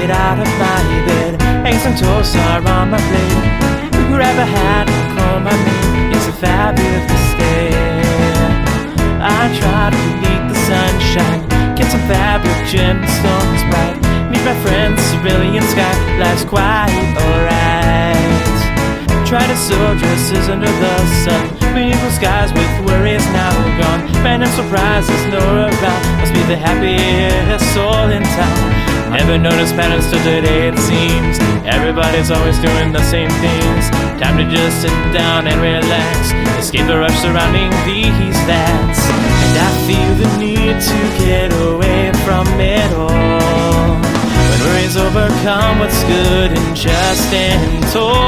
get out of my bed. Eggs and toast are on my plate. Grab a hat and call my name. It's a fabulous day. I try to beneath the sunshine, get some fabric, gemstones bright. Meet my friends, cerulean sky, life's quite alright. Try to sew dresses under the sun, beautiful skies with worries now gone. Random surprises, no around, must be the happiest soul in town. Never notice patterns till today it seems. Everybody's always doing the same things. Time to just sit down and relax, escape the rush surrounding these lands. And I feel the need to get away from it all. When worries overcome what's good and just stand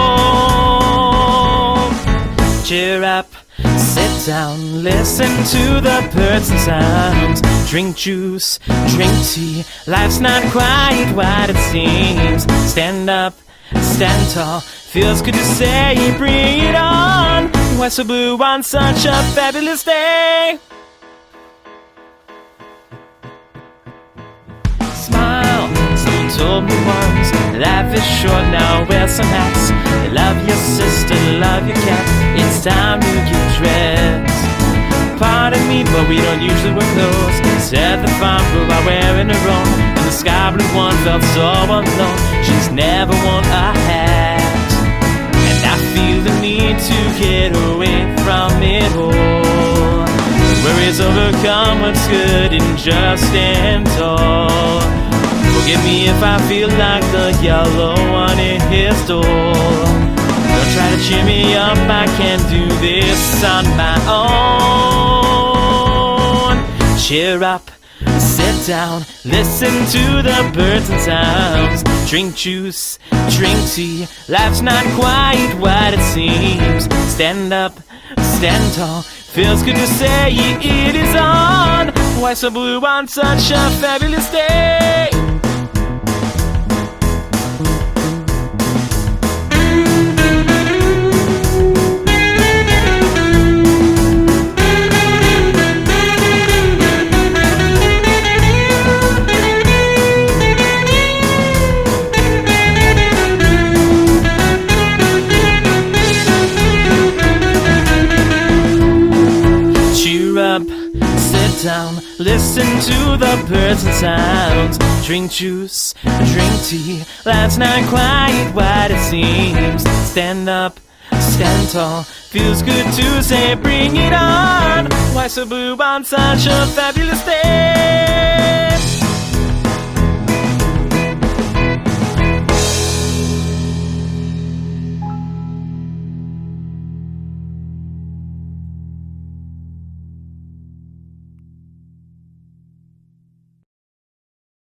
tall. Cheer up, sit down, listen to the birds and sounds. Drink juice, drink tea, life's not quite what it seems. Stand up, stand tall, feels good to say, bring it on. Why so blue on such a fabulous day? Smile, someone told me once, life is short, now wear some hats. Love your sister, love your cat, it's time to get dressed. Pardon me, but we don't usually wear clothes. Said the farm girl by wearing her own, and the sky blue one felt so alone. She's never worn a hat, and I feel the need to get away from it all. Worries overcome what's good and just stand tall. Forgive me if I feel like the yellow one in his door. Don't try to cheer me up, I can't do this on my own. Cheer up, sit down, listen to the birds and sounds. Drink juice, drink tea, life's not quite what it seems. Stand up, stand tall, feels good to say it is on. Why so blue on such a fabulous day? Sit down, listen to the birds and sounds. Drink juice, drink tea, life's not quite what it seems. Stand up, stand tall, feels good to say bring it on. Why so blue on such a fabulous day?